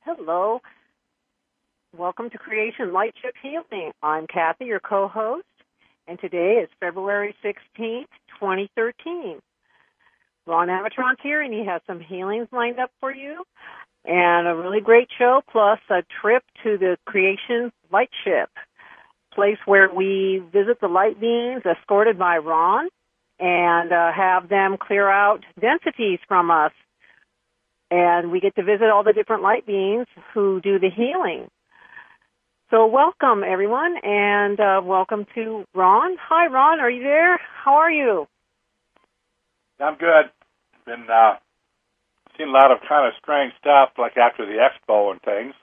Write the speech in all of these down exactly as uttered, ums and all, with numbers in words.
Hello. Welcome to Creation Lightship Healing. I'm Kathy, your co-host, and today is February sixteenth, twenty thirteen. Ron Amatron's here, and he has some healings lined up for you, and a really great show, plus a trip to the Creation Lightship, place where we visit the light beings escorted by Ron and uh, have them clear out densities from us. And we get to visit all the different light beings who do the healing. So welcome, everyone, and uh, welcome to Ron. Hi, Ron. Are you there? How are you? I'm good. Been uh, seen a lot of kind of strange stuff, like after the expo and things.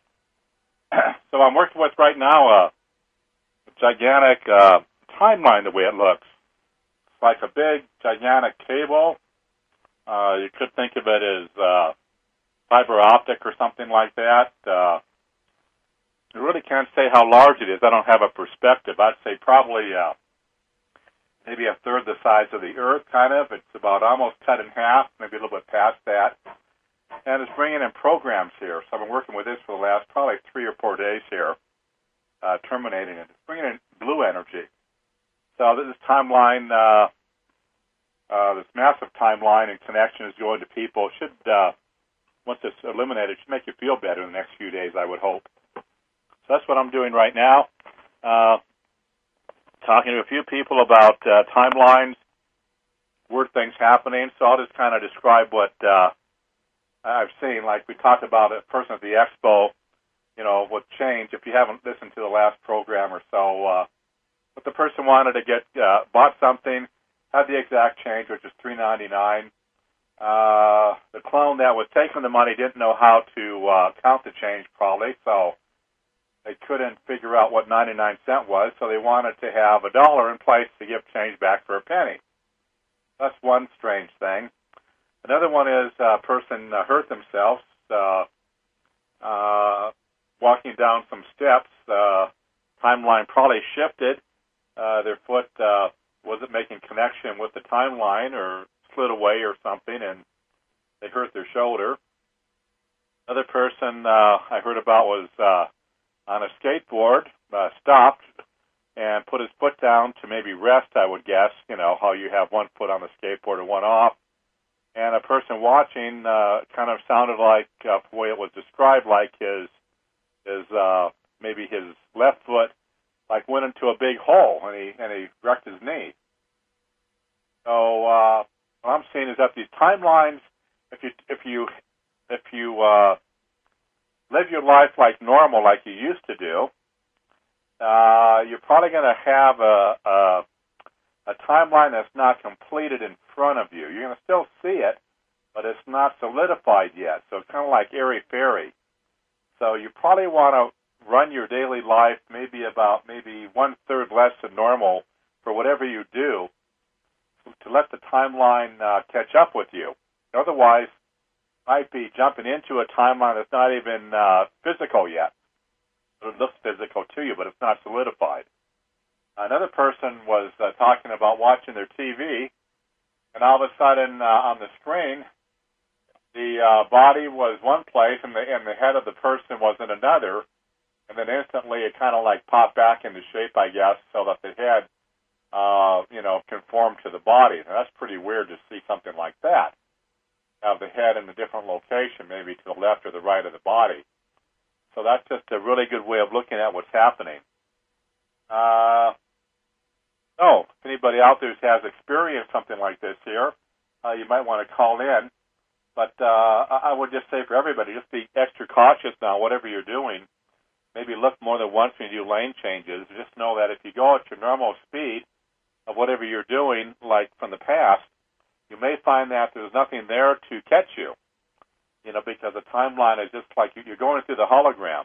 So I'm working with right now a, a gigantic uh, timeline, the way it looks. It's like a big, gigantic cable. Uh, you could think of it as uh, fiber optic or something like that. Uh, I really can't say how large it is. I don't have a perspective. I'd say probably uh, maybe a third the size of the Earth, kind of. It's about almost cut in half, maybe a little bit past that. And it's bringing in programs here. So I've been working with this for the last probably three or four days here, uh, terminating it. It's bringing in blue energy. So this timeline, uh, uh, this massive timeline and connection is going to people. Should, uh, once it's eliminated, should make you feel better in the next few days, I would hope. So that's what I'm doing right now. Uh, talking to a few people about uh, timelines, weird things happening. So I'll just kind of describe what uh, I've seen. Like we talked about a person at the expo, you know, what changed. If you haven't listened to the last program or so, uh, but the person wanted to get uh, bought something, had the exact change, which is three ninety-nine. Uh, the clone that was taking the money didn't know how to uh, count the change, probably, so they couldn't figure out what ninety-nine cent was, so they wanted to have a dollar in place to give change back for a penny. That's one strange thing. Another one is a person uh, hurt themselves uh, uh, walking down some steps. Uh, timeline probably shifted. Uh, their foot uh, wasn't making connection with the timeline or slid away or something, and they hurt their shoulder. Another person uh, I heard about was uh, on a skateboard, uh, stopped and put his foot down to maybe rest, I would guess, you know, how you have one foot on the skateboard and one off. And a person watching uh, kind of sounded like, uh, the way it was described, like his, his uh, maybe his left foot, like went into a big hole, and he, and he wrecked his knee. So uh, what I'm seeing is that these timelines, if you, if you, if you, uh, live your life like normal, like you used to do, uh, you're probably going to have a, a, a timeline that's not completed in front of you. You're going to still see it, but it's not solidified yet. So it's kind of like airy-fairy. So you probably want to run your daily life maybe about maybe one-third less than normal for whatever you do to let the timeline uh, catch up with you. Otherwise, might be jumping into a timeline that's not even uh, physical yet. It looks physical to you, but it's not solidified. Another person was uh, talking about watching their T V, and all of a sudden uh, on the screen, the uh, body was one place, and the, and the head of the person was in another, and then instantly it kind of like popped back into shape, I guess, so that the head, uh, you know, conformed to the body. Now, that's pretty weird to see something like that. Have the head in a different location, maybe to the left or the right of the body. So that's just a really good way of looking at what's happening. Uh, oh, if anybody out there has experienced something like this here, uh, you might want to call in. But uh, I would just say for everybody, just be extra cautious now, whatever you're doing. Maybe look more than once when you do lane changes. Just know that if you go at your normal speed of whatever you're doing, like from the past, you may find that there's nothing there to catch you, you know, because the timeline is just like you're going through the hologram.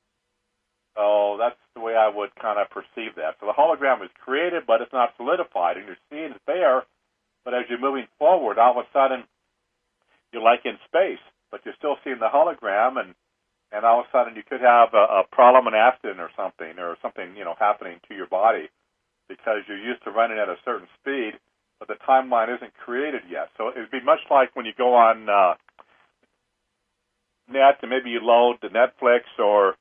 So that's the way I would kind of perceive that. So the hologram is created, but it's not solidified, and you're seeing it there, but as you're moving forward, all of a sudden, you're like in space, but you're still seeing the hologram, and, and all of a sudden you could have a, a problem, an accident or something, or something, you know, happening to your body because you're used to running at a certain speed, but the timeline isn't created yet. So it would be much like when you go on, uh, net, and maybe you load the Netflix or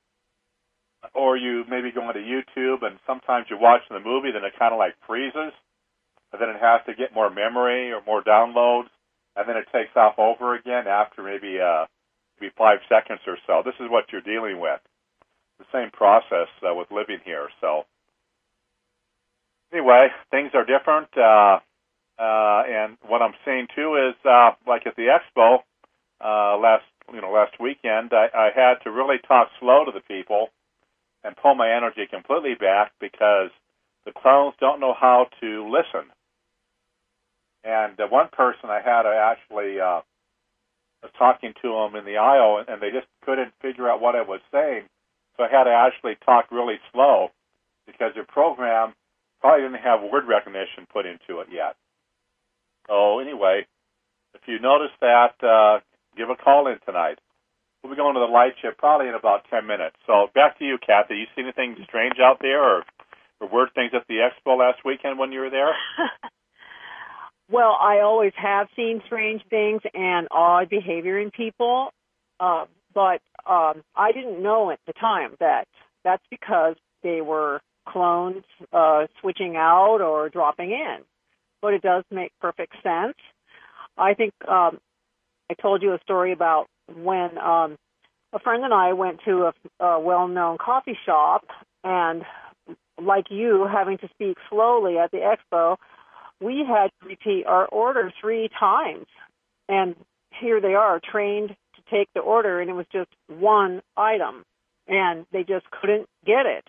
or you maybe go into YouTube, and sometimes you're watching the movie, then it kind of like freezes, and then it has to get more memory or more downloads, and then it takes off over again after maybe uh, maybe five seconds or so. This is what you're dealing with. The same process uh, with living here. So anyway, things are different, uh, uh, and what I'm seeing too is uh, like at the expo uh, last you know last weekend, I, I had to really talk slow to the people and pull my energy completely back because the clones don't know how to listen. And uh, one person I had, I actually uh, was talking to them in the aisle, and they just couldn't figure out what I was saying. So I had to actually talk really slow because your program probably didn't have word recognition put into it yet. So anyway, if you notice that, uh, give a call in tonight. We'll be going to the light ship probably in about ten minutes. So back to you, Kathy. You see anything strange out there or, or weird things at the expo last weekend when you were there? Well, I always have seen strange things and odd behavior in people, uh, but um, I didn't know at the time that that's because they were clones uh, switching out or dropping in. But it does make perfect sense. I think um, I told you a story about when um, a friend and I went to a, a well-known coffee shop, and like you, having to speak slowly at the expo, we had to repeat our order three times. And here they are, trained to take the order, and it was just one item, and they just couldn't get it.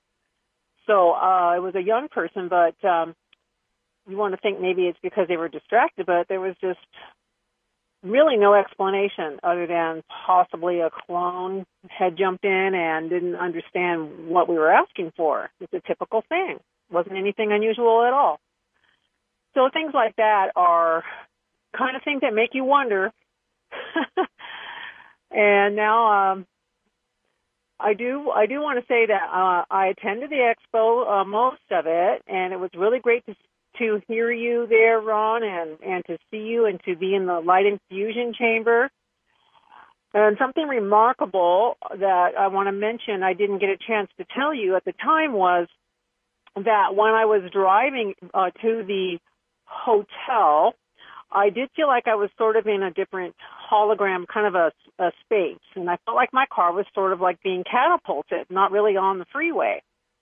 So uh, it was a young person, but um, you want to think maybe it's because they were distracted, but there was just really no explanation other than possibly a clone had jumped in and didn't understand what we were asking for. It's a typical thing. Wasn't anything unusual at all. So things like that are kind of things that make you wonder. And now um, I do I do want to say that uh, I attended the expo, uh, most of it, and it was really great to to hear you there, Ron, and, and to see you and to be in the light infusion chamber. And something remarkable that I want to mention, I didn't get a chance to tell you at the time, was that when I was driving uh, to the hotel, I did feel like I was sort of in a different hologram kind of a, a space. And I felt like my car was sort of like being catapulted, not really on the freeway.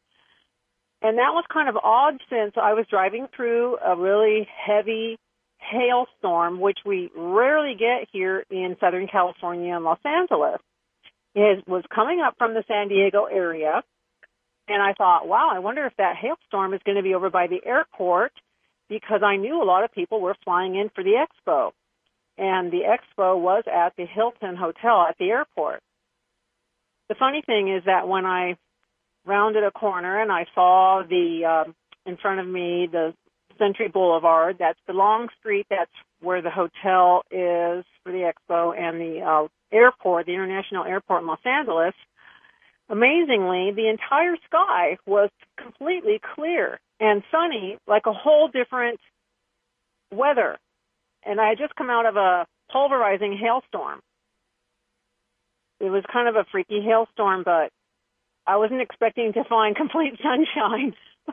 And that was kind of odd since I was driving through a really heavy hailstorm, which we rarely get here in Southern California and Los Angeles. It was coming up from the San Diego area, and I thought, wow, I wonder if that hailstorm is going to be over by the airport, because I knew a lot of people were flying in for the expo. And the expo was at the Hilton Hotel at the airport. The funny thing is that when I rounded a corner and I saw the uh, in front of me the Century Boulevard. That's the long street. That's where the hotel is for the expo, and the uh, airport, the international airport in Los Angeles. Amazingly, the entire sky was completely clear and sunny, like a whole different weather. And I had just come out of a pulverizing hailstorm. It was kind of a freaky hailstorm, but I wasn't expecting to find complete sunshine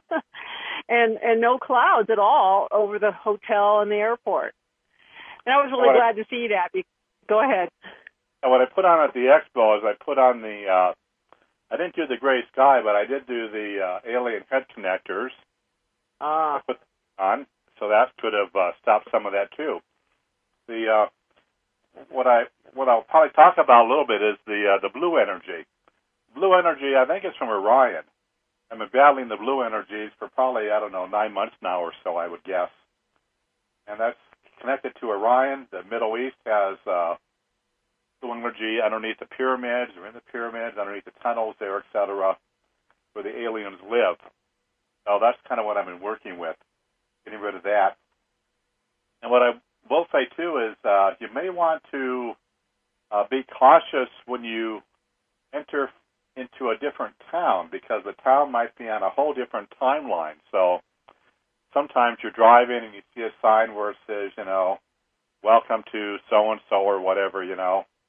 and and no clouds at all over the hotel and the airport. And I was really glad I, to see that. Go ahead. And what I put on at the expo is I put on the, uh, I didn't do the gray sky, but I did do the uh, alien head connectors. Ah. I put them on, so that could have uh, stopped some of that too. The uh, what I what I'll probably talk about a little bit is the uh, the blue energy. Blue energy, I think it's from Orion. I've been battling the blue energies for probably, I don't know, nine months now or so, I would guess. And that's connected to Orion. The Middle East has uh, blue energy underneath the pyramids, or in the pyramids, underneath the tunnels there, et cetera, where the aliens live. So that's kind of what I've been working with, getting rid of that. And what I will say, too, is uh, you may want to uh, be cautious when you enter into a different town, because the town might be on a whole different timeline. So sometimes you're driving and you see a sign where it says, you know, welcome to so-and-so or whatever, you know,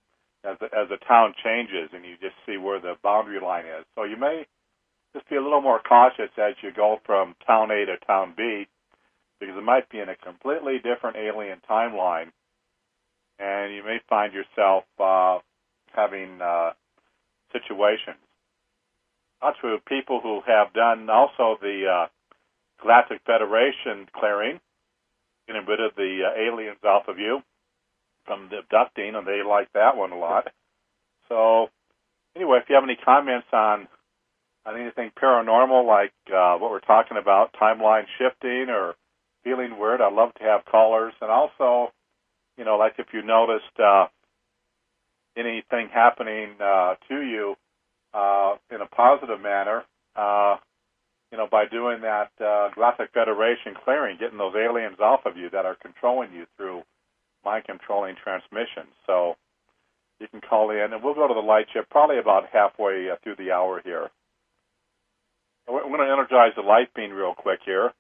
as the, as the town changes and you just see where the boundary line is. So you may just be a little more cautious as you go from town A to town B, because it might be in a completely different alien timeline, and you may find yourself uh, having uh, situations. Not true. People who have done also the uh, Galactic Federation clearing, getting rid of the uh, aliens off of you from the abducting, and they like that one a lot. So, anyway, if you have any comments on on anything paranormal, like uh, what we're talking about, timeline shifting or feeling weird, I'd love to have callers. And also, you know, like if you noticed uh, anything happening uh, to you uh, in a positive manner, uh, you know, by doing that uh, Galactic Federation clearing, getting those aliens off of you that are controlling you through mind-controlling transmissions. So you can call in, and we'll go to the light chip probably about halfway uh, through the hour here. We're going to energize the light beam real quick here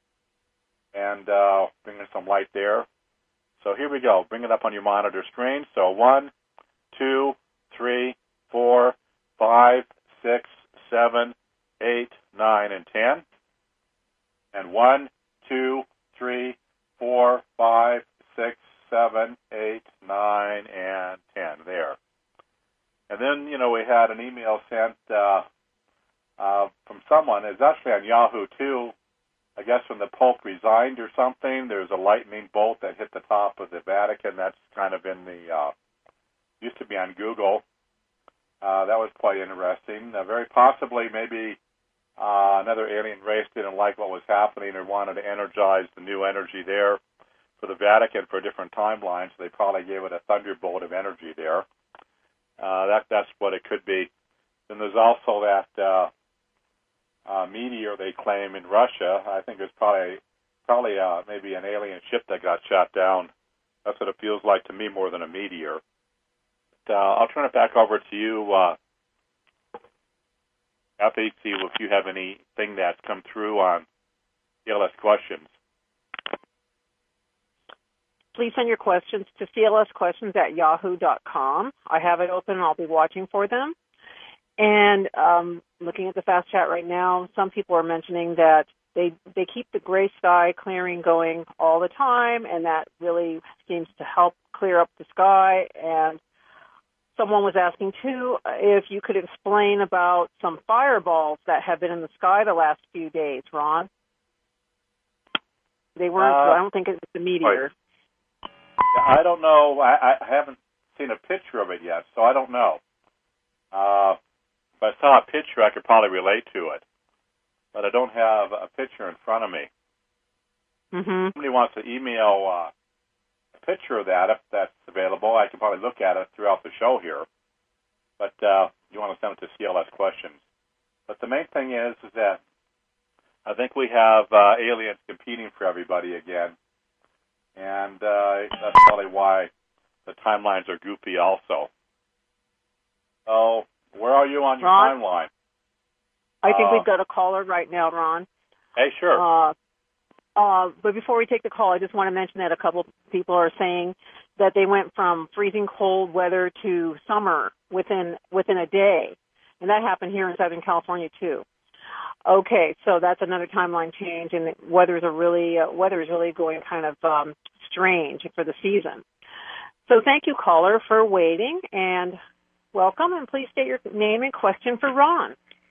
and uh, bring in some light there. So here we go. Bring it up on your monitor screen. So one, two, three, four, five, six, seven, eight, nine, and ten. And one, two, three, four, five, six, seven, eight, nine, and ten. There. And then, you know, we had an email sent uh, uh, from someone. It's actually on Yahoo, too. I guess when the Pope resigned or something, there's a lightning bolt that hit the top of the Vatican. That's kind of in the, uh, used to be on Google. Uh, that was quite interesting. Uh, very possibly maybe uh, another alien race didn't like what was happening or wanted to energize the new energy there for the Vatican for a different timeline, so they probably gave it a thunderbolt of energy there. Uh, that That's what it could be. Then there's also that uh, uh, meteor they claim in Russia. I think it's probably probably uh, maybe an alien ship that got shot down. That's what it feels like to me more than a meteor. But, uh, I'll turn it back over to you, uh, Kathy, see if you have anything that's come through on C L S questions. Please send your questions to C L S questions at yahoo dot com. I have it open and I'll be watching for them. And um, looking at the fast chat right now, some people are mentioning that they they keep the gray sky clearing going all the time, and that really seems to help clear up the sky. And someone was asking, too, if you could explain about some fireballs that have been in the sky the last few days, Ron. They weren't, uh, I don't think it's a meteor. Right. I don't know. I, I haven't seen a picture of it yet, so I don't know. Uh, if I saw a picture, I could probably relate to it. But I don't have a picture in front of me. Mm-hmm. If somebody wants to email uh, a picture of that, if that's available, I can probably look at it throughout the show here. But uh, you want to send it to C L S questions. But the main thing is, is that I think we have uh, aliens competing for everybody again. And uh, that's probably why the timelines are goofy also. So, where are you on your Ron? timeline? I think uh, we've got a caller right now, Ron. Hey, sure. Uh, uh, but before we take the call, I just want to mention that a couple of people are saying that they went from freezing cold weather to summer within within a day. And that happened here in Southern California, too. Okay, so that's another timeline change, and weather's are really uh, weather is really going kind of um, strange for the season. So thank you, caller, for waiting, and welcome, and please state your name and question for Ron.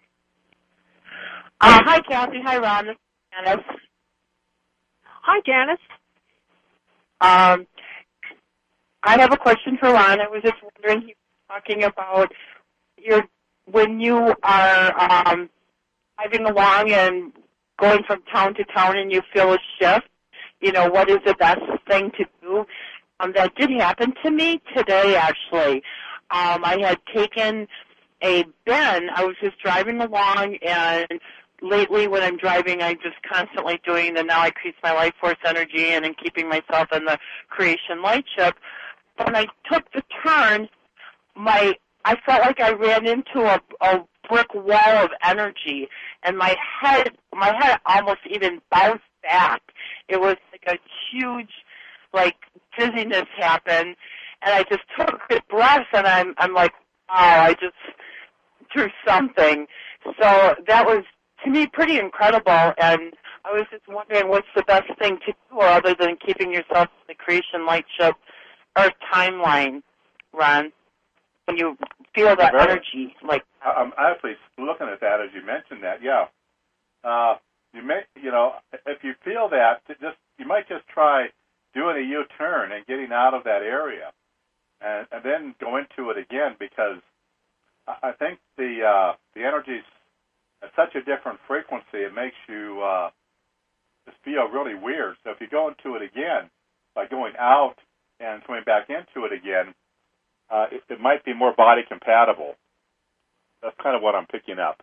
Uh, hi, Kathy. Hi, Ron. This is Janice. Hi, Janice. Um, I have a question for Ron. I was just wondering, he was talking about your when you are um, driving along and going from town to town and you feel a shift, you know, what is the best thing to do? Um, that did happen to me today, actually. Um, I had taken a bin. I was just driving along, and lately when I'm driving, I'm just constantly doing the now I increase my life force energy and in keeping myself in the creation light ship. When I took the turn, my I felt like I ran into a, a brick wall of energy, and my head, my head almost even bounced back. It was like a huge, like, dizziness happened, and I just took a good breath, and I'm I'm like, wow, I just through something. So that was, to me, pretty incredible, and I was just wondering what's the best thing to do other than keeping yourself in the Creation Lightship Earth timeline, Ron, when you feel that Very, energy. Like I'm actually looking at that as you mentioned that, yeah. Uh, you may, you know, if you feel that, just you might just try doing a U-turn and getting out of that area, and, and then go into it again, because I think the uh, the energy's at such a different frequency, it makes you uh, just feel really weird. So if you go into it again by going out and coming back into it again, uh, it, it might be more body compatible. That's kind of what I'm picking up.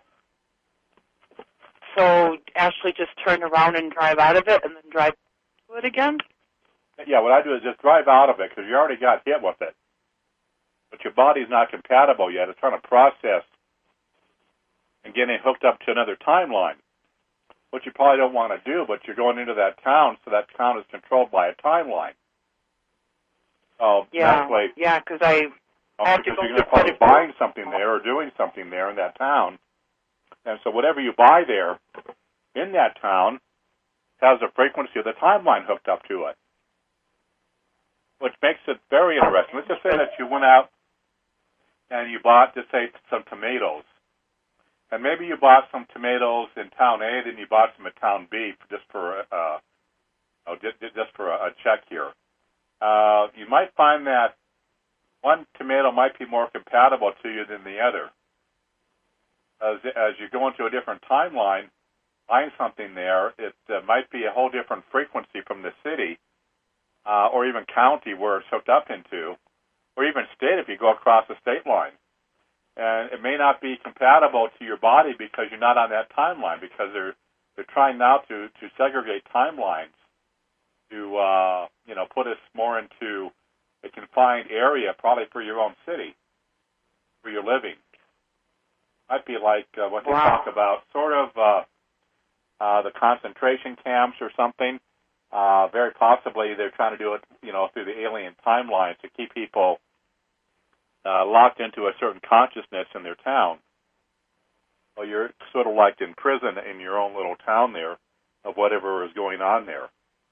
So Ashley just turn around and drive out of it and then drive to it again? Yeah, what I do is just drive out of it because you already got hit with it. But your body's not compatible yet. It's trying to process and getting hooked up to another timeline, which you probably don't want to do, but you're going into that town, so that town is controlled by a timeline. Oh, yeah, way, yeah, because I oh, have because to go you're probably buying something there or doing something there in that town. And so whatever you buy there in that town has a frequency of the timeline hooked up to it, which makes it very interesting. Let's just say that you went out and you bought, just say, some tomatoes. And maybe you bought some tomatoes in town A, then you bought some at town B just for uh, oh, just, just for a, a check here. Uh, you might find that one tomato might be more compatible to you than the other. As, as you go into a different timeline, find something there, it uh, might be a whole different frequency from the city uh, or even county where it's hooked up into, or even state if you go across the state line. And it may not be compatible to your body because you're not on that timeline, because they're they're trying now to, to segregate timelines to uh, you know put us more into a confined area, probably for your own city, where you're living. Might be like uh, what they wow. talk about, sort of uh, uh, the concentration camps or something. Uh, very possibly they're trying to do it, you know, through the alien timelines to keep people Uh, locked into a certain consciousness in their town. Well, you're sort of like in prison in your own little town there of whatever is going on there.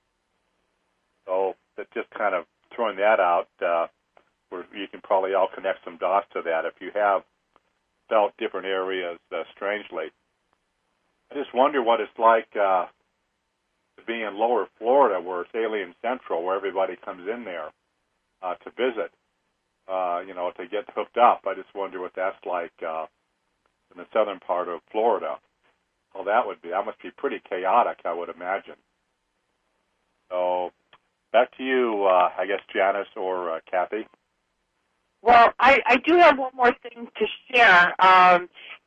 So that's just kind of throwing that out, uh, where you can probably all connect some dots to that if you have felt different areas uh, strangely. I just wonder what it's like uh, to be in lower Florida where it's Alien Central, where everybody comes in there uh, to visit. Uh, you know, to get hooked up. I just wonder what that's like uh, in the southern part of Florida. Well, that would be, that must be pretty chaotic, I would imagine. So, back to you, uh, I guess, Janice or uh, Kathy. Well, I, I do have one more thing to share. Um,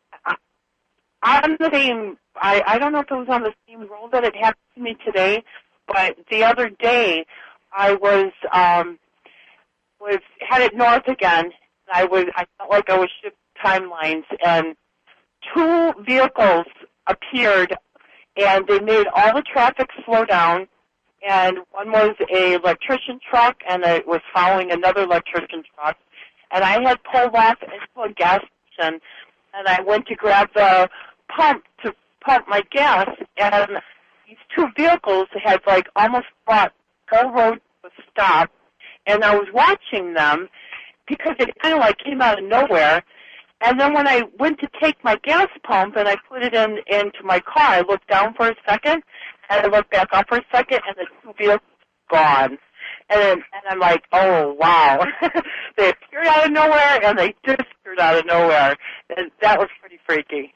on the same, I, I don't know if it was on the same roll that it happened to me today, but the other day I was... Um, was headed north again. I was I felt like I was shipped timelines, and two vehicles appeared, and they made all the traffic slow down. And one was a electrician truck, and it was following another electrician truck. And I had pulled off into a gas station, and I went to grab the pump to pump my gas, and these two vehicles had like almost brought the whole road to a stop. And I was watching them because it kind of like came out of nowhere. And then when I went to take my gas pump and I put it in into my car, I looked down for a second, and I looked back up for a second, and the two vehicles were gone. And then, and I'm like, oh, wow. They appeared out of nowhere, and they disappeared out of nowhere. And that was pretty freaky.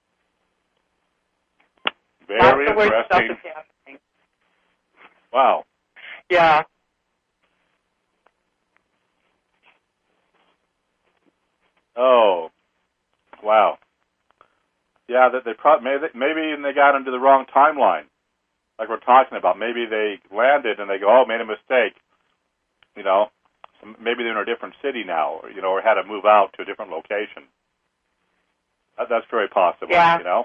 Very Lots of weird interesting. stuff is happening. Wow. Yeah. Oh, wow. Yeah, that they probably maybe, maybe they got into the wrong timeline, like we're talking about. Maybe they landed and they go, oh, made a mistake. You know, maybe they're in a different city now, or, you know, or had to move out to a different location. That, that's very possible, yeah. you know.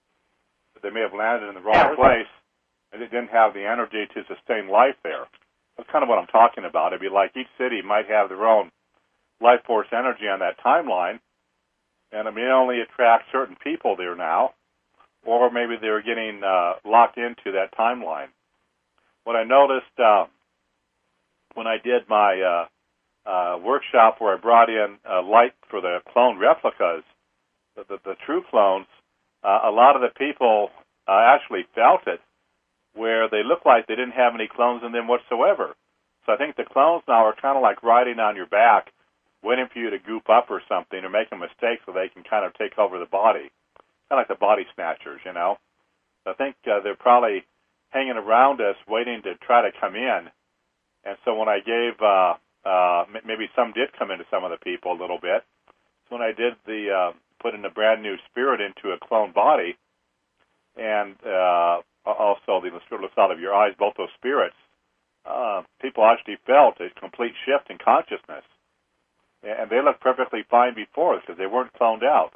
But they may have landed in the wrong yeah, place, and they didn't have the energy to sustain life there. That's kind of what I'm talking about. It'd be like each city might have their own life force energy on that timeline, and it may only attract certain people there now, or maybe they're getting uh, locked into that timeline. What I noticed uh, when I did my uh, uh, workshop where I brought in uh, light for the clone replicas, the, the, the true clones, uh, a lot of the people uh, actually felt it, where they looked like they didn't have any clones in them whatsoever. So I think the clones now are kind of like riding on your back, waiting for you to goop up or something or make a mistake so they can kind of take over the body. Kind of like the body snatchers, you know. So I think uh, they're probably hanging around us waiting to try to come in. And so when I gave, uh, uh, maybe some did come into some of the people a little bit. So when I did the, uh, put in a brand new spirit into a clone body, and uh, also the spirit looks out of your eyes, both those spirits, uh, people actually felt a complete shift in consciousness. And they looked perfectly fine before because they weren't cloned out.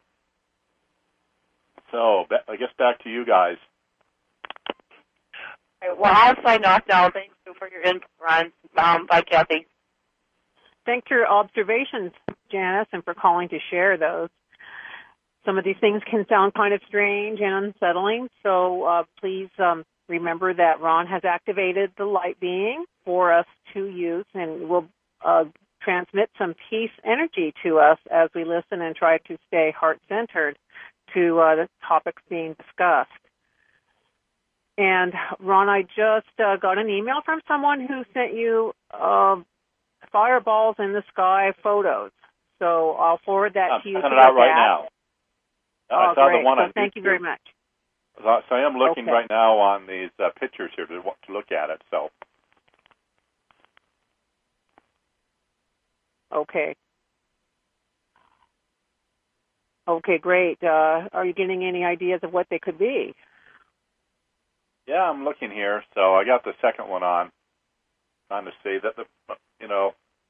So I guess back to you guys. Well, I'll sign off now. Thank you for your input, Ron. Um, bye, Kathy. Thanks for your observations, Janice, and for calling to share those. Some of these things can sound kind of strange and unsettling, so uh, please um, remember that Ron has activated the light being for us to use, and will uh, transmit some peace energy to us as we listen and try to stay heart-centered to uh, the topics being discussed. And, Ron, I just uh, got an email from someone who sent you uh, fireballs in the sky photos. So I'll forward that I'm to you. I'm sending it out right now. Oh, I saw great. the one so on thank YouTube. you very much. So, so I am looking okay. right now on these uh, pictures here to, to look at it. So. Okay. Okay, great. Uh, are you getting any ideas of what they could be? Yeah, I'm looking here. So I got the second one on, trying to see that the, you know,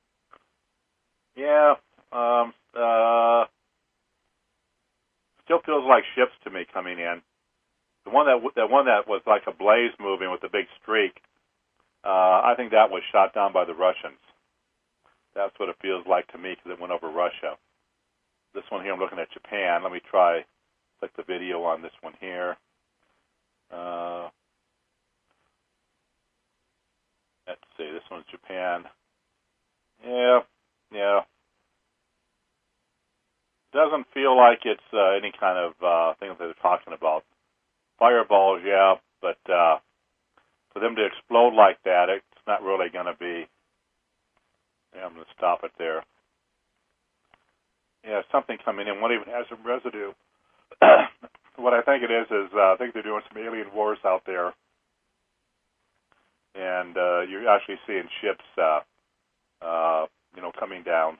yeah, um, uh, still feels like ships to me coming in. The one that the one that was like a blaze moving with a big streak, uh, I think that was shot down by the Russians. That's what it feels like to me because it went over Russia. This one here, I'm looking at Japan. Let me try, click the video on this one here. Uh, let's see, this one's Japan. Yeah, yeah. Doesn't feel like it's uh, any kind of uh, thing that they're talking about. Fireballs, yeah, but uh, for them to explode like that, it's not really going to be. Yeah, I'm going to stop it there. Yeah, something coming in. One even has some residue. What I think it is is uh, I think they're doing some alien wars out there, and uh, you're actually seeing ships, uh, uh, you know, coming down.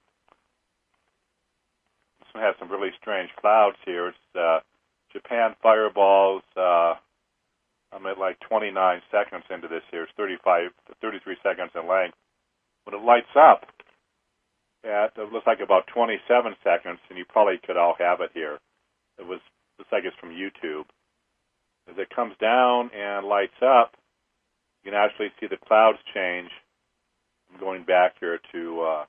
This one has some really strange clouds here. It's uh, Japan fireballs. Uh, I'm at like twenty-nine seconds into this here. It's thirty-five to thirty-three seconds in length. When it lights up, at it looks like about twenty-seven seconds, and you probably could all have it here. It was looks like it's from YouTube. As it comes down and lights up, you can actually see the clouds change. I'm going back here to uh,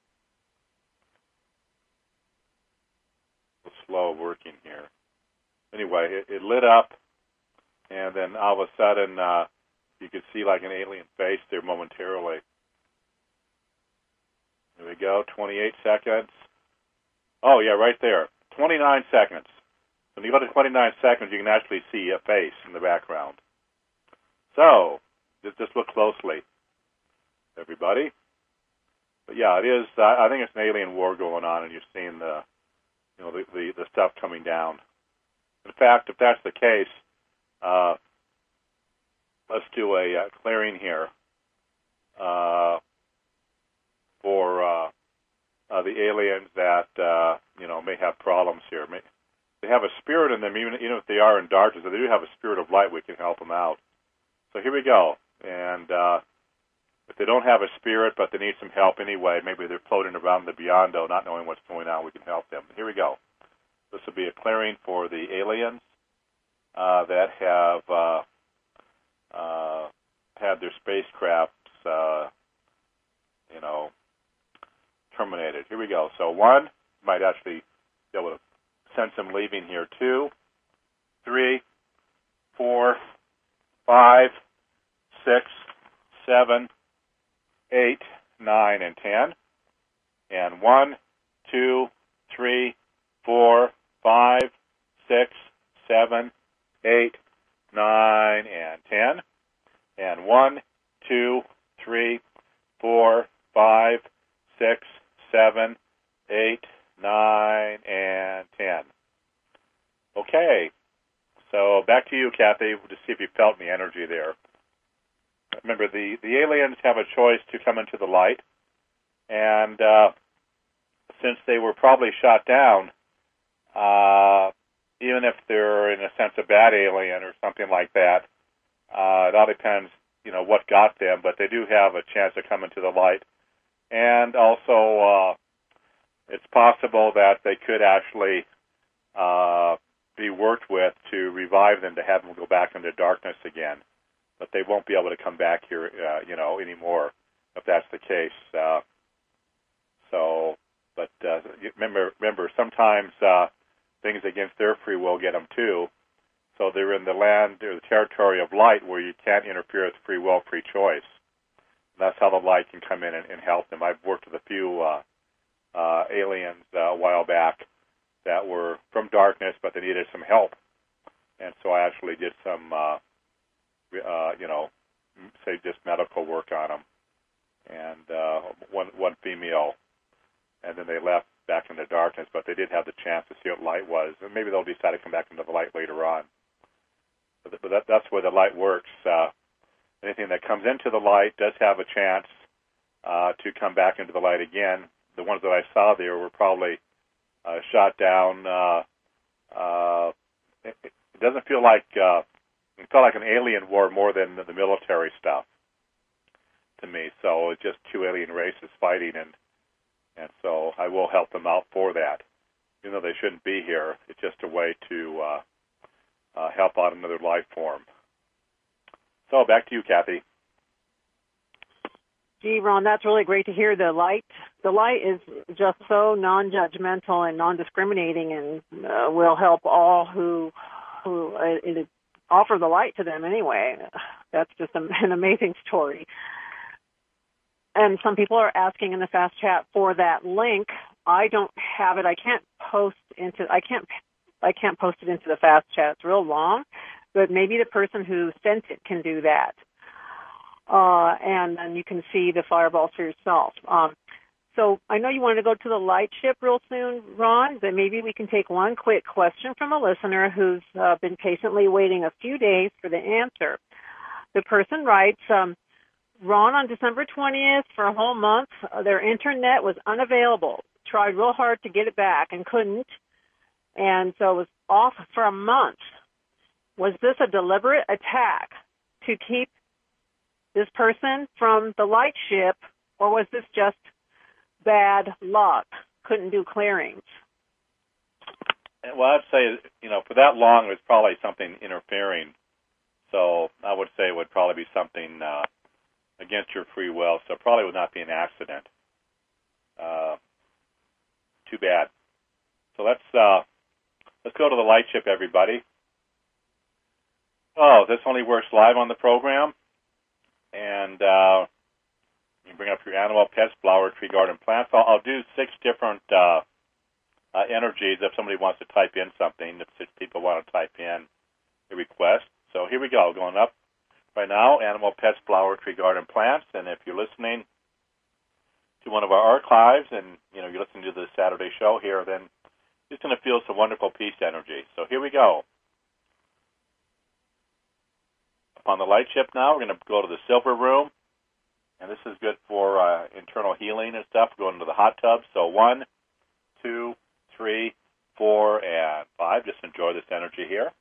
slow working here. Anyway, it, it lit up, and then all of a sudden uh, you could see like an alien face there momentarily. There we go, twenty-eight seconds. Oh, yeah, right there, twenty-nine seconds. When you go to twenty-nine seconds, you can actually see a face in the background. So, just, just look closely, everybody. But yeah, it is. Uh, I think it's an alien war going on, and you're seeing the, you know, the, the, the stuff coming down. In fact, if that's the case, uh, let's do a uh, clearing here uh, for uh, uh, the aliens that uh, you know may have problems here. May, they have a spirit in them, even, even if they are in darkness. If they do have a spirit of light, we can help them out. So here we go. And uh, if they don't have a spirit, but they need some help anyway, maybe they're floating around the beyond-o, not knowing what's going on, we can help them. Here we go. This will be a clearing for the aliens uh, that have uh, uh, had their spacecraft uh, you know, terminated. Here we go. So one, might actually be able to sense them leaving here. Two, three, four, five, six, seven, eight, nine, and ten. And one, two, three, four, five, six, seven, eight, nine, and ten. And one, two, three, four, five, six, seven, eight, nine, and ten. Okay. So back to you, Kathy, to see if you felt any energy there. Remember, the, the aliens have a choice to come into the light, and uh, since they were probably shot down, uh, even if they're in a sense a bad alien or something like that, uh, it all depends, you know, what got them, but they do have a chance to come into the light. And also, uh, it's possible that they could actually uh, be worked with to revive them, to have them go back into darkness again. But they won't be able to come back here, uh, you know, anymore if that's the case. Uh, so, but uh, remember, remember, sometimes uh, things against their free will get them too. So they're in the land or the territory of light where you can't interfere with free will, free choice. And that's how the light can come in and, and help them. I've worked with a few uh, uh, aliens uh, a while back that were from darkness, but they needed some help. And so I actually did some, uh, uh, you know, say just medical work on them. And uh, one one female, and then they left back into darkness, but they did have the chance to see what light was. And maybe they'll decide to come back into the light later on. But, but that, that's where the light works. Uh, anything that comes into the light does have a chance uh, to come back into the light again. The ones that I saw there were probably uh, shot down. Uh, uh, it, it doesn't feel like uh, it felt like an alien war more than the military stuff to me. So it's just two alien races fighting, and and so I will help them out for that, even though they shouldn't be here. It's just a way to uh, uh, help out another life form. So back to you, Kathy. Gee, Ron, that's really great to hear. The light, the light is just so non-judgmental and non-discriminating, and uh, will help all who who uh, it, offer the light to them anyway. That's just a, an amazing story. And some people are asking in the fast chat for that link. I don't have it. I can't post into. I can't. I can't post it into the fast chat. It's real long, but maybe the person who sent it can do that. Uh, and then you can see the fireballs for yourself. Um, so I know you want to go to the light ship real soon, Ron, but maybe we can take one quick question from a listener who's uh, been patiently waiting a few days for the answer. The person writes, um, Ron, on December twentieth, for a whole month, uh, their internet was unavailable. Tried real hard to get it back and couldn't, and so it was off for a month. Was this a deliberate attack to keep this person from the light ship, or was this just bad luck? Couldn't do clearings. Well, I'd say, you know, for that long, it was probably something interfering. So I would say it would probably be something uh, against your free will. So it probably would not be an accident. Uh, too bad. So let's uh, let's go to the light ship, everybody. Oh, this only works live on the program. And uh, you bring up your animal, pets, flower, tree, garden, plants. I'll, I'll do six different uh, uh, energies if somebody wants to type in something, if six people want to type in a request. So here we go, going up right now, animal, pets, flower, tree, garden, plants. And if you're listening to one of our archives and, you know, you're listening to the Saturday show here, then you're just going to feel some wonderful peace energy. So here we go. On the light ship now, we're going to go to the silver room, and this is good for uh, internal healing and stuff. We're going to the hot tub. So one, two, three, four, and five. Just enjoy this energy here.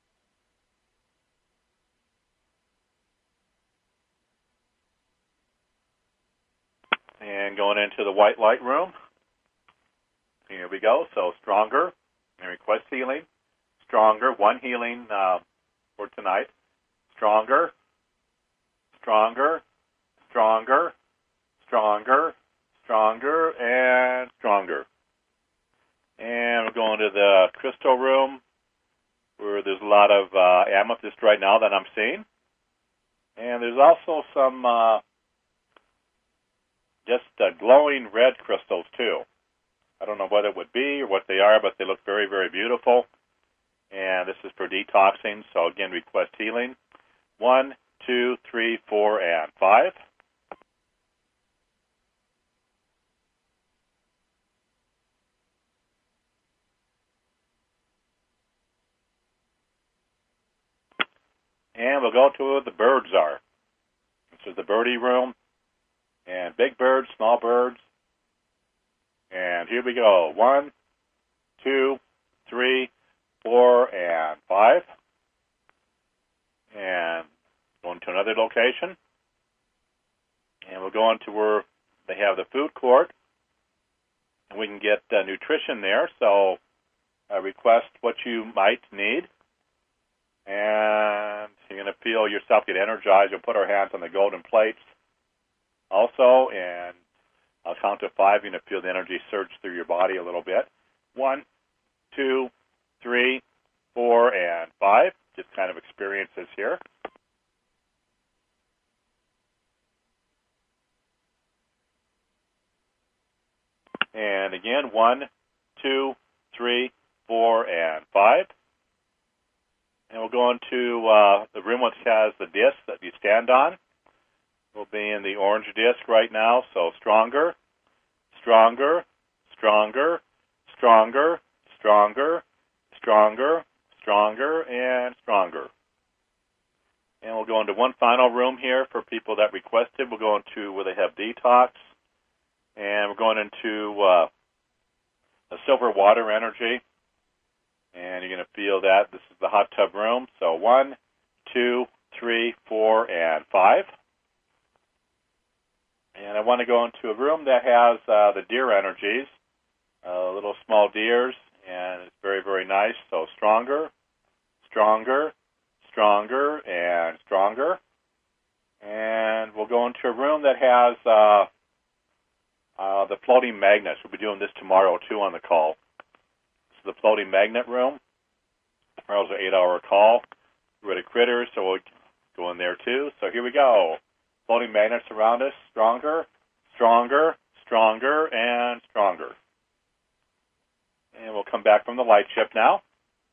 And going into the white light room. Here we go. So stronger, and request healing. Stronger, one healing uh, for tonight. Stronger, stronger, stronger. stronger, stronger, stronger, and stronger. And we're going to the crystal room where there's a lot of uh, amethyst right now that I'm seeing. And there's also some uh, just uh, glowing red crystals, too. I don't know what it would be or what they are, but they look very, very beautiful. And this is for detoxing. So, again, request healing. One, two, three, four, and five. And we'll go to where the birds are. This is the birdie room. And big birds, small birds. And here we go. One, two, three, four, and five. And going to another location. And we'll go on to where they have the food court. And we can get uh, nutrition there. So uh, request what you might need. And you're going to feel yourself get energized. We'll put our hands on the golden plates also. And I'll count to five. You're going to feel the energy surge through your body a little bit. One, two, three, four, and five. Just kind of experiences here. And again, one, two, three, four, and five. And we'll go into uh, the room which has the disc that you stand on. We'll be in the orange disc right now, so stronger, stronger, stronger, stronger, stronger, stronger, stronger, and stronger. And we'll go into one final room here for people that requested. We'll go into where they have detox. And we're going into uh, the silver water energy. And you're going to feel that. This is the hot tub room. So one, two, three, four, and five. And I want to go into a room that has uh, the deer energies, uh, little small deers, and it's very, very nice. So stronger, stronger, stronger, and stronger. And we'll go into a room that has uh, uh, the floating magnets. We'll be doing this tomorrow, too, on the call. The floating magnet room. Tomorrow's an eight-hour call. We're at a critters, so we'll go in there too. So here we go. Floating magnets around us. Stronger, stronger, stronger, and stronger. And we'll come back from the light ship now.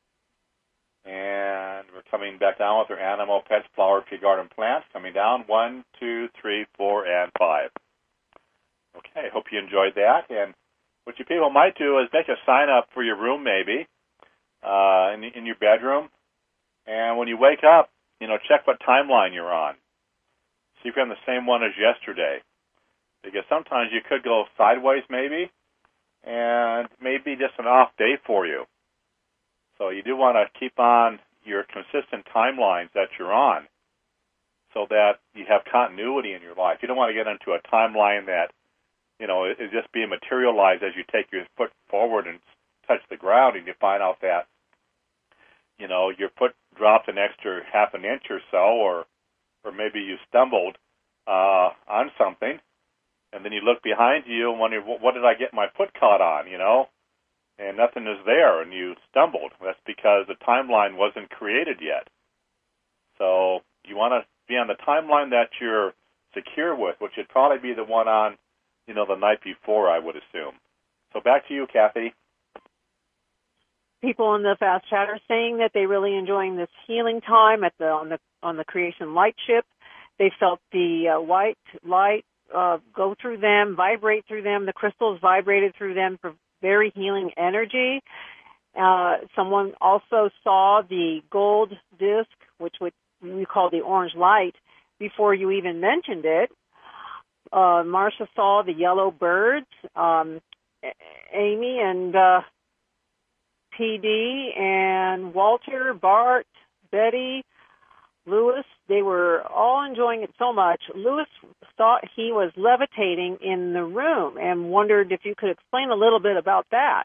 And we're coming back down with our animal, pets, flower, tree, garden, plants. Coming down. One, two, three, four, and five. Okay, hope you enjoyed that. And what you people might do is make a sign-up for your room, maybe, uh, in, in your bedroom. And when you wake up, you know, check what timeline you're on. See if you're on the same one as yesterday. Because sometimes you could go sideways, maybe, and maybe just an off day for you. So you do want to keep on your consistent timelines that you're on so that you have continuity in your life. You don't want to get into a timeline that, you know, it, it just being materialized as you take your foot forward and touch the ground, and you find out that, you know, your foot dropped an extra half an inch or so, or or maybe you stumbled uh, on something, and then you look behind you and wonder, what did I get my foot caught on, you know? And nothing is there, and you stumbled. That's because the timeline wasn't created yet. So you want to be on the timeline that you're secure with, which would probably be the one on, you know, the night before, I would assume. So back to you, Kathy. People in the fast chat are saying that they're really enjoying this healing time at the on the on the Creation Light Ship. They felt the uh, white light uh, go through them, vibrate through them. The crystals vibrated through them for very healing energy. Uh, someone also saw the gold disc, which we call the orange light, before you even mentioned it. Uh, Marcia saw the yellow birds. Um, Amy and uh, P D and Walter, Bart, Betty, Lewis, they were all enjoying it so much. Lewis thought he was levitating in the room and wondered if you could explain a little bit about that.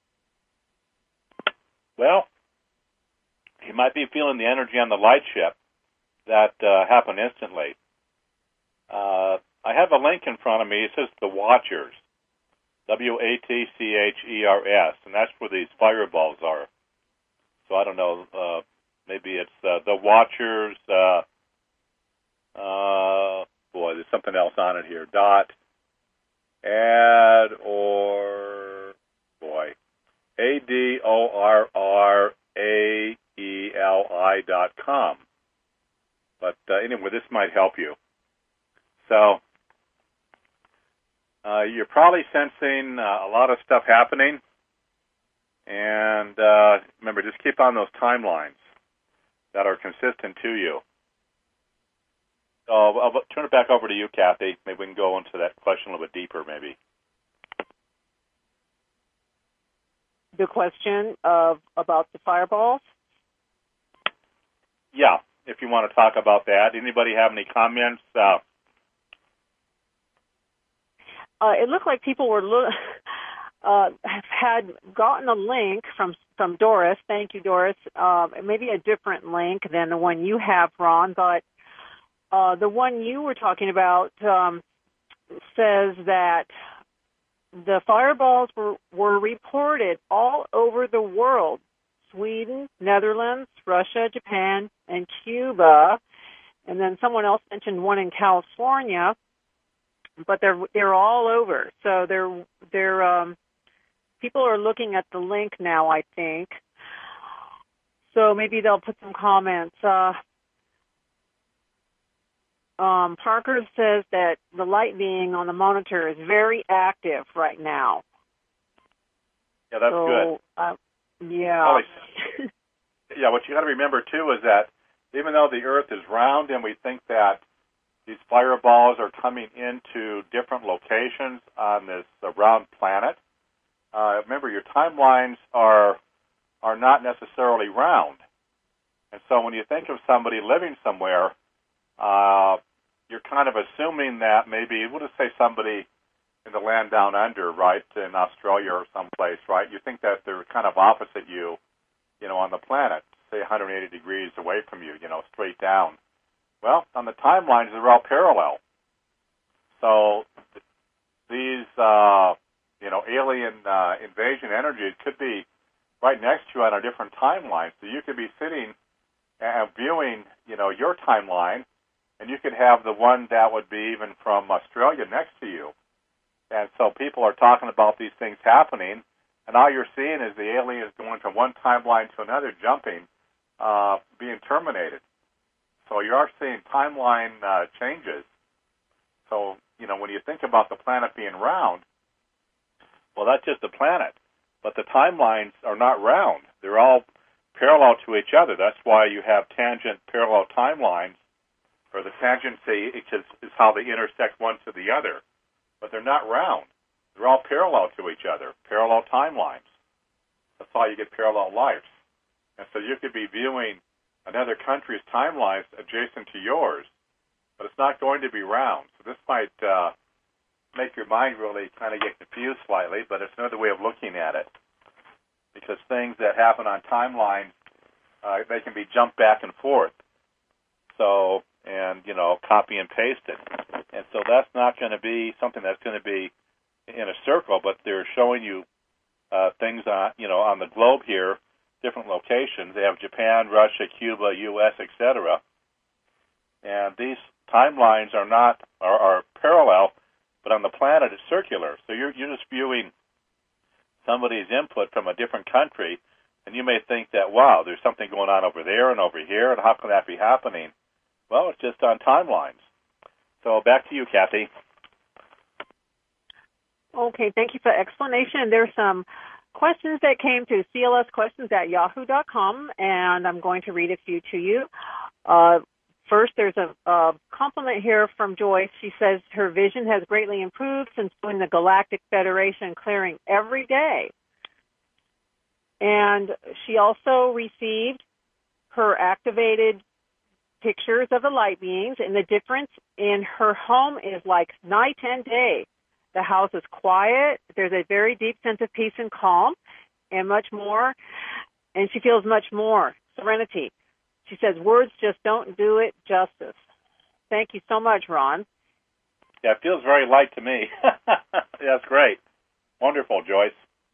Well, he might be feeling the energy on the light ship that uh, happened instantly. Uh, have a link in front of me. It says The Watchers, W A T C H E R S, and that's where these fireballs are. So I don't know, uh, maybe it's uh, The Watchers, uh, uh, boy, there's something else on it here, dot, add, or, boy, A D O R R A E L I dot com. But uh, anyway, this might help you. So uh, you're probably sensing uh, a lot of stuff happening. And uh, remember, just keep on those timelines that are consistent to you. So I'll, I'll turn it back over to you, Kathy. Maybe we can go into that question a little bit deeper, maybe. The question of about the fireballs? Yeah, if you want to talk about that. Anybody have any comments? Uh, uh, it looked like people were lo- uh, had gotten a link from from Doris. Thank you, Doris. Uh, maybe a different link than the one you have, Ron, but uh, the one you were talking about um, says that the fireballs were, were reported all over the world. Sweden, Netherlands, Russia, Japan, and Cuba. And then someone else mentioned one in California, but they're they're all over. So they're they're um, people are looking at the link now, I think. So maybe they'll put some comments. Uh, um, Parker says that the light being on the monitor is very active right now. Yeah, that's so, good. Uh, Yeah. Yeah, what you got to remember, too, is that even though the Earth is round and we think that these fireballs are coming into different locations on this uh, round planet, uh, remember your timelines are are not necessarily round. And so when you think of somebody living somewhere, uh, you're kind of assuming that maybe, we'll just say somebody in the land down under, right, in Australia or someplace, right? You think that they're kind of opposite you, you know, on the planet, say one hundred eighty degrees away from you, you know, straight down. Well, on the timelines, they're all parallel. So these, uh, you know, alien uh, invasion energies could be right next to you on a different timeline. So you could be sitting and viewing, you know, your timeline, and you could have the one that would be even from Australia next to you. And so people are talking about these things happening, and all you're seeing is the aliens going from one timeline to another, jumping, uh, being terminated. So you are seeing timeline uh, changes. So, you know, when you think about the planet being round, well, that's just the planet. But the timelines are not round. They're all parallel to each other. That's why you have tangent parallel timelines, or the tangency is, is how they intersect one to the other. But they're not round. They're all parallel to each other, parallel timelines. That's why you get parallel lives. And so you could be viewing another country's timelines adjacent to yours, but it's not going to be round. So this might uh, make your mind really kind of get confused slightly, but it's another way of looking at it. Because things that happen on timelines, uh, they can be jumped back and forth. So, and, you know, copy and paste it. And so that's not going to be something that's going to be in a circle, but they're showing you uh, things on, you know, on the globe here, different locations. They have Japan, Russia, Cuba, U S, et cetera. And these timelines are not are, are parallel, but on the planet it's circular. So you're you're just viewing somebody's input from a different country, and you may think that, wow, there's something going on over there and over here, and how can that be happening? Well, it's just on timelines. So back to you, Kathy. Okay, thank you for the explanation. There's some questions that came to C L S questions at yahoo dot com, and I'm going to read a few to you. Uh, first, there's a, a compliment here from Joyce. She says her vision has greatly improved since doing the Galactic Federation clearing every day. And she also received her activated pictures of the light beings, and the difference in her home is like night and day. The house is quiet. There's a very deep sense of peace and calm and much more, and she feels much more serenity. She says words just don't do it justice. Thank you so much, Ron. Yeah, it feels very light to me. That's great. Wonderful, Joyce.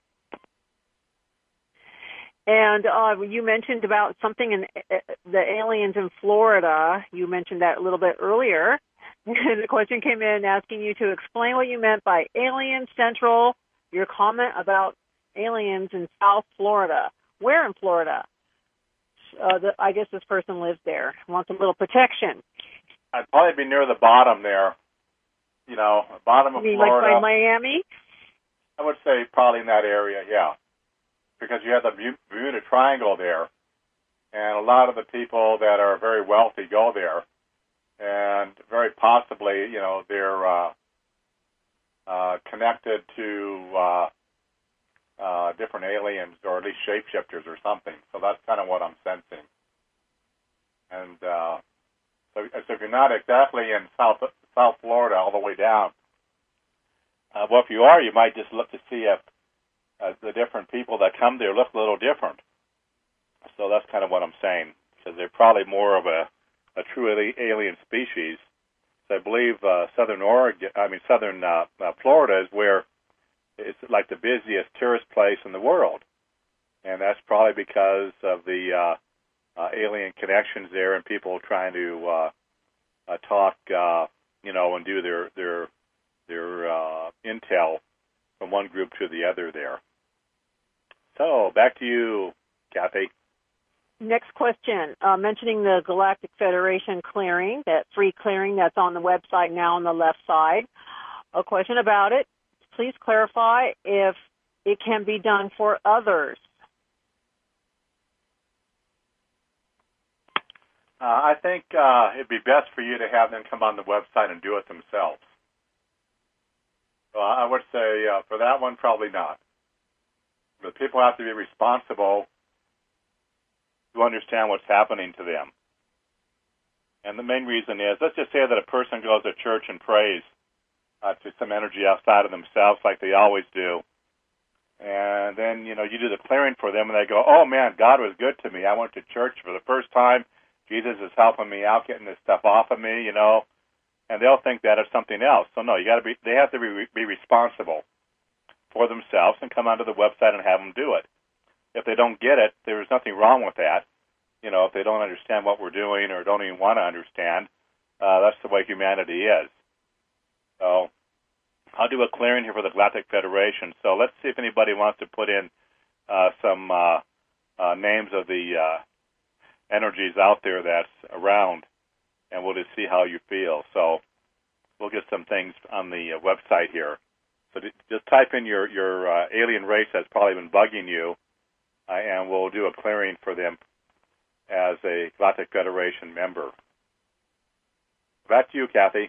And uh, you mentioned about something in uh, the aliens in Florida. You mentioned that a little bit earlier. The question came in asking you to explain what you meant by Alien Central, your comment about aliens in South Florida. Where in Florida? Uh, the, I guess this person lives there, wants a little protection. I'd probably be near the bottom there. You know, bottom of you mean Florida. Like by Miami? I would say probably in that area, yeah. Because you have the Bermuda Triangle there, and a lot of the people that are very wealthy go there, and very possibly, you know, they're uh, uh, connected to uh, uh, different aliens or at least shapeshifters or something. So that's kind of what I'm sensing. And uh, so, so if you're not exactly in South South Florida all the way down, uh, well, if you are, you might just look to see if uh, the different people that come there look a little different. So that's kind of what I'm saying, because they're probably more of a, a true alien species. So I believe uh, Southern Oregon, I mean Southern uh, uh, Florida is where it's like the busiest tourist place in the world, and that's probably because of the uh, uh, alien connections there and people trying to uh, uh, talk, uh, you know, and do their their their uh, intel from one group to the other there. So back to you, Kathy. Next question, uh, mentioning the Galactic Federation clearing, that free clearing that's on the website now on the left side. A question about it. Please clarify if it can be done for others. Uh, I think uh, it'd be best for you to have them come on the website and do it themselves. So I would say uh, for that one, probably not. But people have to be responsible to understand what's happening to them. And the main reason is, let's just say that a person goes to church and prays uh, to some energy outside of themselves like they always do. And then, you know, you do the clearing for them and they go, oh man, God was good to me. I went to church for the first time. Jesus is helping me out, getting this stuff off of me, you know. And they'll think that is something else. So no, you got to be, they have to be, be responsible for themselves and come onto the website and have them do it. If they don't get it, there's nothing wrong with that. You know, if they don't understand what we're doing or don't even want to understand, uh, that's the way humanity is. So I'll do a clearing here for the Galactic Federation. So let's see if anybody wants to put in uh, some uh, uh, names of the uh, energies out there that's around, and we'll just see how you feel. So we'll get some things on the uh, website here. So just type in your, your uh, alien race that's probably been bugging you, uh, and we'll do a clearing for them as a Galactic Federation member. Back to you, Kathy.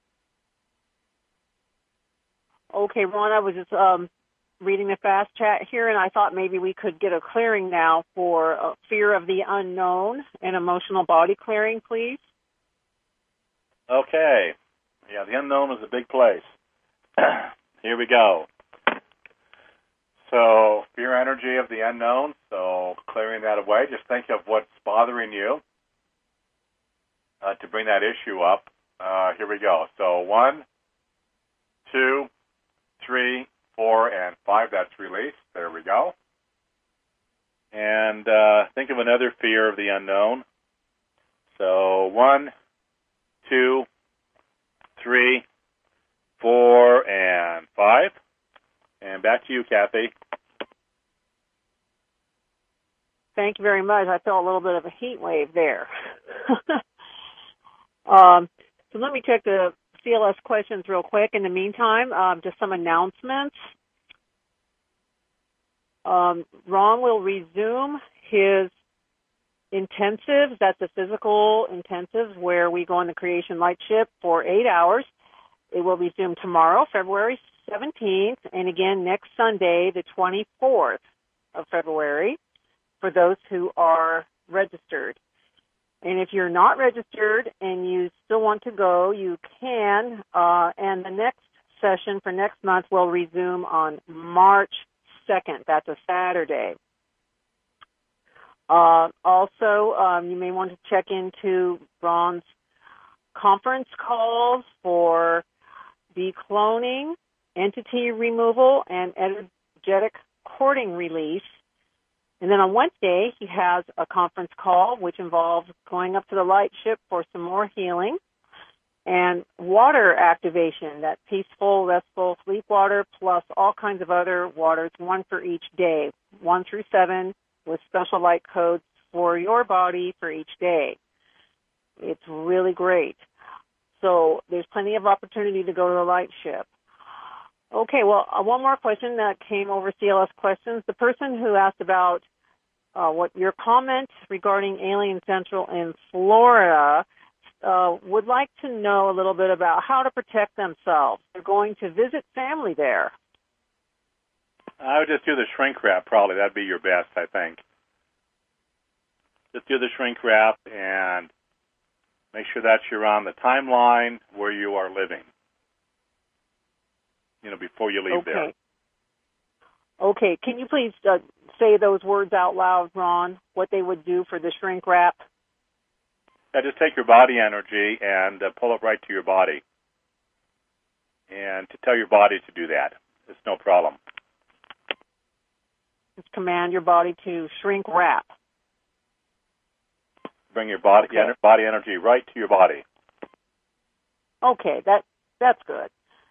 Okay, Ron, I was just um, reading the fast chat here, and I thought maybe we could get a clearing now for uh, fear of the unknown and emotional body clearing, please. Okay. Yeah, the unknown is a big place. Here we go. So, fear energy of the unknown, so clearing that away. Just think of what's bothering you uh, to bring that issue up. Uh, here we go. So, one, two, three, four, and five. That's released. There we go. And uh, think of another fear of the unknown. So, one, two, three, four, and five. And back to you, Kathy. Thank you very much. I felt a little bit of a heat wave there. um, so let me check the C L S questions real quick. In the meantime, um, just some announcements. Um, Ron will resume his intensives. That's a physical intensives where we go on the Creation Light Ship for eight hours. It will resume tomorrow, February seventeenth, and again next Sunday, the twenty-fourth of February, for those who are registered. And if you're not registered and you still want to go, you can. Uh, and the next session for next month will resume on March second. That's a Saturday. Uh, also, um, you may want to check into Ron's conference calls for decloning, entity removal, and energetic cording release. And then on Wednesday, he has a conference call, which involves going up to the light ship for some more healing and water activation, that peaceful, restful sleep water, plus all kinds of other waters, one for each day, one through seven, with special light codes for your body for each day. It's really great. So there's plenty of opportunity to go to the light ship. Okay, well, uh, one more question that came over C L S questions. The person who asked about uh, what your comment regarding Alien Central in Florida uh, would like to know a little bit about how to protect themselves. They're going to visit family there. I would just do the shrink wrap, probably. That'd be your best, I think. Just do the shrink wrap and make sure that you're on the timeline where you are living, you know, before you leave okay. there. Okay. Can you please uh, say those words out loud, Ron, what they would do for the shrink wrap? Yeah, just take your body energy and uh, pull it right to your body. And to tell your body to do that. It's no problem. Just command your body to shrink wrap. Bring your body okay. en- body energy right to your body. Okay, that that's good.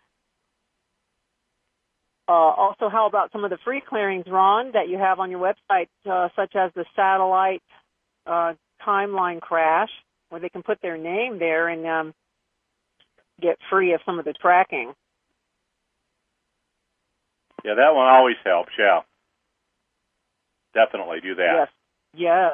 Uh, also, how about some of the free clearings, Ron, that you have on your website, uh, such as the satellite uh, timeline crash, where they can put their name there and um, get free of some of the tracking? Yeah, that one always helps, yeah. Definitely do that. Yes, yes.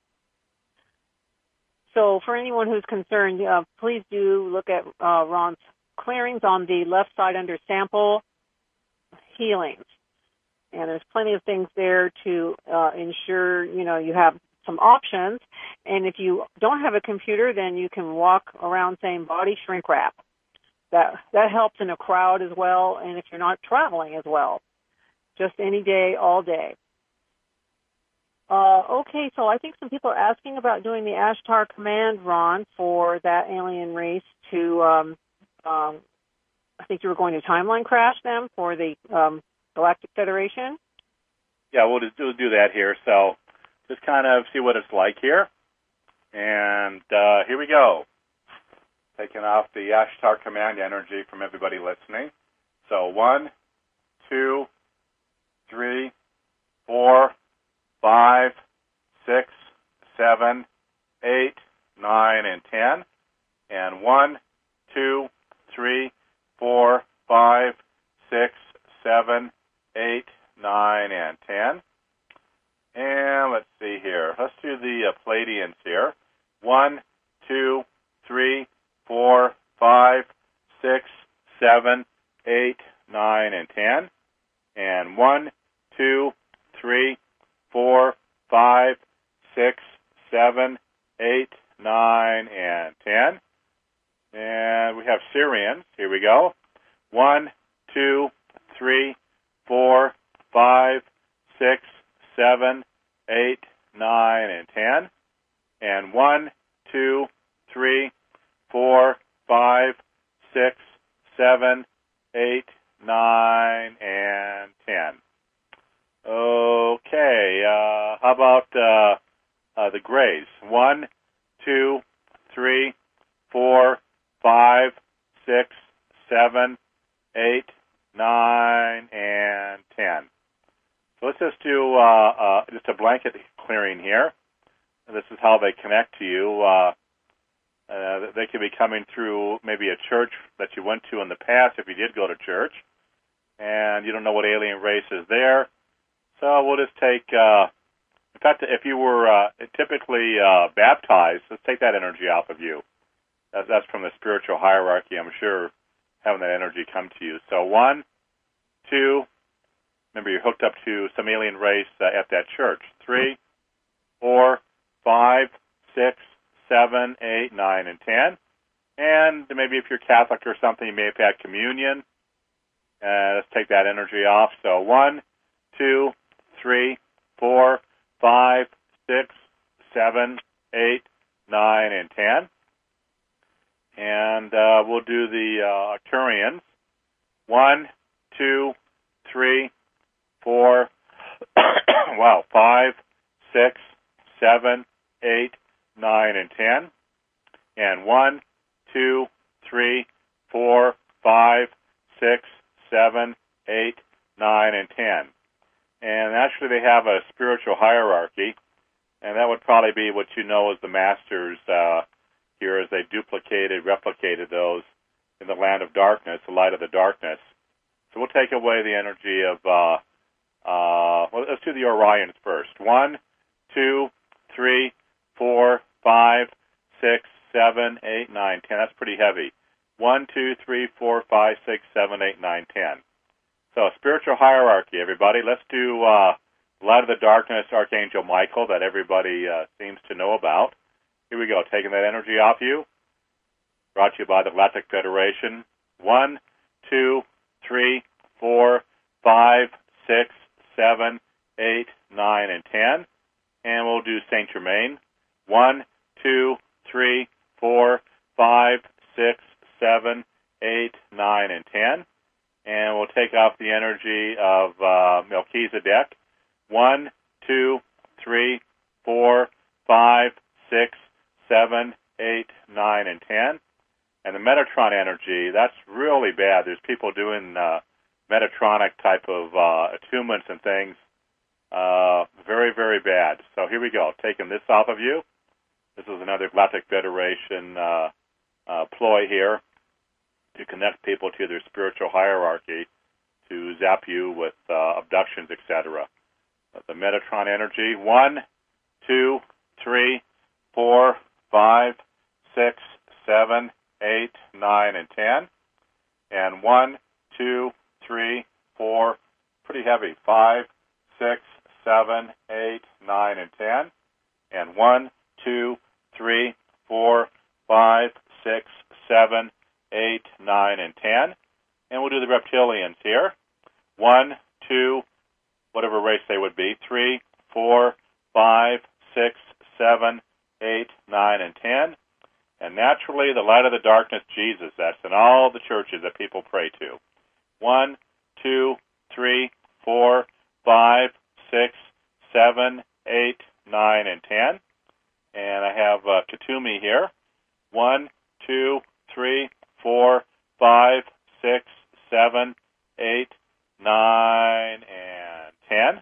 So for anyone who's concerned, uh, please do look at uh, Ron's clearings on the left side under sample healings. And there's plenty of things there to uh, ensure, you know, you have some options. And if you don't have a computer, then you can walk around saying body shrink wrap. That, that helps in a crowd as well, and if you're not traveling as well. Just any day, all day. Uh, okay, so I think some people are asking about doing the Ashtar command, Ron, for that alien race to, um, um, I think you were going to timeline crash them for the um, Galactic Federation? Yeah, we'll just do, do that here. So just kind of see what it's like here. And uh, here we go. Taking off the Ashtar command energy from everybody listening. So one, two, three, four, five, six, seven, eight, nine, and ten. And one, two, three, four, five, six, seven, eight, nine, and ten. And let's see here. Let's do the uh, Pleiadians here. One, two, three, four, five, six, seven, eight, nine, and ten. And one, two, three, four, five, six, seven, eight, nine, and ten. And we have Syrians. Here we go. One, two, three, four, five, six, seven, eight, nine, and ten. And one, two, three, four, five, six, seven, eight, nine, and ten. Okay, uh, how about uh, uh, the Greys? One, two, three, four, five, six, seven, eight, nine, and ten. So let's just do uh, uh, just a blanket clearing here. This is how they connect to you. Uh, uh, they could be coming through maybe a church that you went to in the past if you did go to church, and you don't know what alien race is there. So we'll just take, uh, in fact, if you were uh, typically uh, baptized, let's take that energy off of you. That's, that's from the spiritual hierarchy, I'm sure, having that energy come to you. So one, two, remember you're hooked up to some alien race uh, at that church. Three, four, five, six, seven, eight, nine, and ten. And maybe if you're Catholic or something, you may have had communion. Uh, let's take that energy off. So one, two, three, four, five, six, seven, eight, nine, and ten. And uh, we'll do the uh, Arcturians. one, two, three, four, wow, five, six, seven, eight, nine, and ten. And one, two, three, four, five, six, seven, eight, nine, and ten. And actually they have a spiritual hierarchy, and that would probably be what you know as the masters uh, here, as they duplicated, replicated those in the land of darkness, the light of the darkness. So we'll take away the energy of, uh, uh, well, let's do the Orions first. One, two, three, four, five, six, seven, eight, nine, ten. That's pretty heavy. One, two, three, four, five, six, seven, eight, nine, ten. So spiritual hierarchy, everybody. Let's do uh, Light of the Darkness, Archangel Michael, that everybody uh, seems to know about. Here we go, taking that energy off you. Brought to you by the Galactic Federation. One, two, three, four, five, six, seven, eight, nine, and ten. And we'll do Saint Germain. One, two, three, four, five, six, seven, eight, nine, and ten. And we'll take off the energy of uh, Melchizedek. One, two, three, four, five, six, seven, eight, nine, and ten. And the Metatron energy, that's really bad. There's people doing uh, Metatronic type of uh, attunements and things. Uh, very, very bad. So here we go. Taking this off of you. This is another Galactic Federation uh, uh, ploy here to connect people to their spiritual hierarchy, to zap you with uh, abductions, et cetera. The Metatron energy. One, two, three, four, five, six, seven, eight, nine, and ten. And one, two, three, four, pretty heavy, five, six, seven, eight, nine, and ten. And one, two, three, four, five, six, seven, eight, nine, and ten. And we'll do the reptilians here. One, two, whatever race they would be, three, four, five, six, seven, eight, nine, and ten. And naturally, the light of the darkness, Jesus, that's in all the churches that people pray to. One, two, three, four, five, six, seven, eight, nine, and ten. And I have uh, Katumi here. One, two, three, four, five, six, seven, eight, nine, and ten.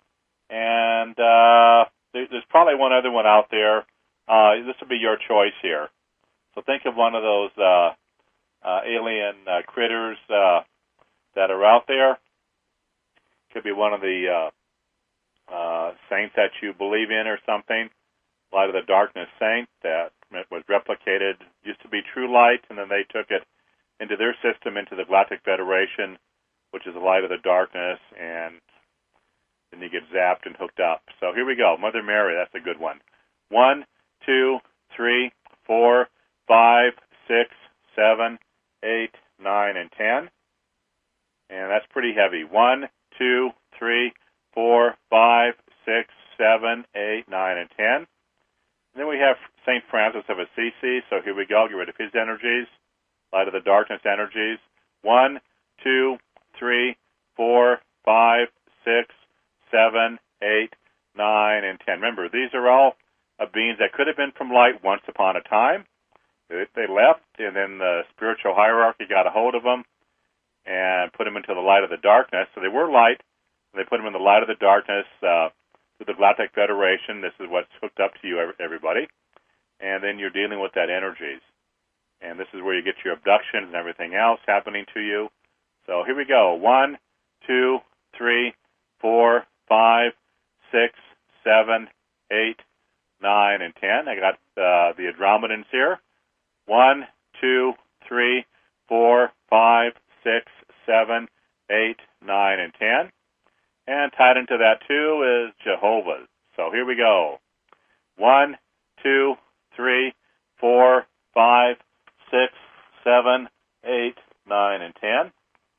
And uh, there, there's probably one other one out there. Uh, this will be your choice here. So think of one of those uh, uh, alien uh, critters uh, that are out there. Could be one of the uh, uh, saints that you believe in or something. Light of the Darkness saint that was replicated, used to be True Light, and then they took it into their system, into the Galactic Federation, which is the Light of the Darkness, and then you get zapped and hooked up. So here we go. Mother Mary, that's a good one. One, two, three, four, five, six, seven, eight, nine, and ten. And that's pretty heavy. One, two, three, four, five, six, seven, eight, nine, and ten. And then we have Saint Francis of Assisi. So here we go. Get rid of his energies. Light of the Darkness energies. One, two, three, four, five, six, seven, eight, nine, and ten. Remember, these are all uh, beings that could have been from light once upon a time. They, they left, and then the spiritual hierarchy got a hold of them and put them into the light of the darkness. So they were light, and they put them in the light of the darkness uh, through the Galactic Federation. This is what's hooked up to you, everybody. And then you're dealing with that energies. And this is where you get your abductions and everything else happening to you. So here we go. One, two, three, four, five, six, seven, eight, nine, and ten. I got uh, the Andromedans here. One, two, three, four, five, six, seven, eight, nine, and ten. And tied into that, too, is Jehovah. So here we go. One, two, three, four, five, six, seven, eight, nine, and ten.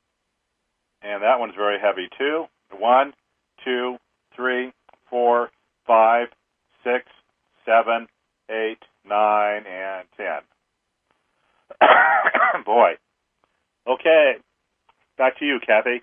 And that one's very heavy, too. One, two, three, four, five, six, seven, eight, nine, and ten. Boy. Okay. back to you, Kathy.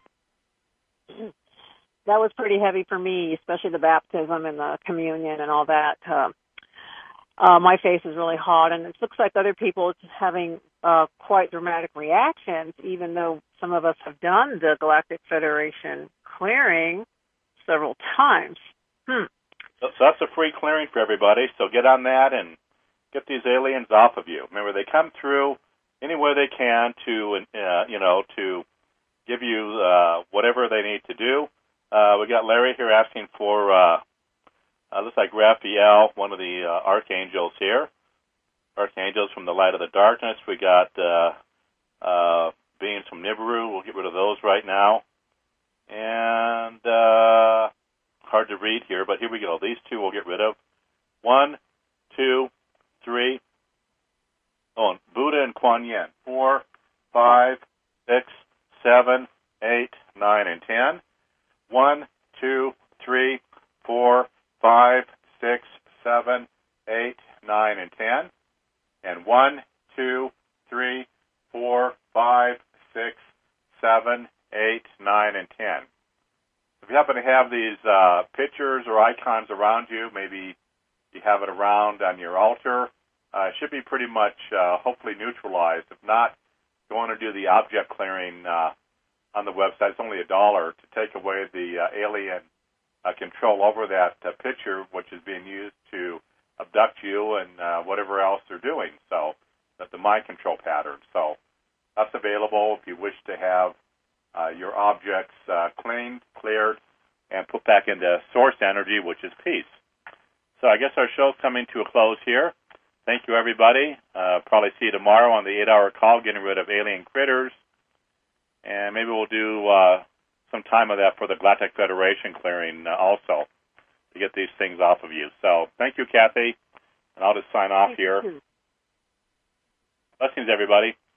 That was pretty heavy for me, especially the baptism and the communion and all that. Uh, uh, my face is really hot, and it looks like other people are having uh, quite dramatic reactions, even though some of us have done the Galactic Federation clearing several times. Hmm. So, so that's a free clearing for everybody, so get on that and get these aliens off of you. Remember, they come through any way they can to, uh, you know, to give you uh, whatever they need to do. Uh, we got Larry here asking for, uh, uh, looks like Raphael, one of the uh, archangels here. Archangels from the light of the darkness. We got uh, uh, beings from Nibiru. We'll get rid of those right now. And uh, hard to read here, but here we go. These two we'll get rid of. One, two, three. Oh, and Buddha and Kuan Yin. Four, five, six, seven, eight, nine, and ten. One, two, three, four, five, six, seven, eight, nine, and ten. And one, two, three, four, five, six, seven, eight, nine, and ten. If you happen to have these uh, pictures or icons around you, maybe you have it around on your altar, uh, it should be pretty much uh, hopefully neutralized. If not, you want to do the object clearing uh, on the website. It's only a dollar to take away the uh, alien uh, control over that uh, picture, which is being used to abduct you and uh, whatever else they're doing. So that's the mind control pattern. So that's available if you wish to have uh, your objects uh, cleaned, cleared, and put back into source energy, which is peace. So I guess our show's coming to a close here. Thank you, everybody. Uh, probably see you tomorrow on the eight-hour call, getting rid of alien critters. And maybe we'll do uh, some time of that for the Galactic Federation clearing uh, also to get these things off of you. So thank you, Kathy. And I'll just sign off here. Blessings, everybody.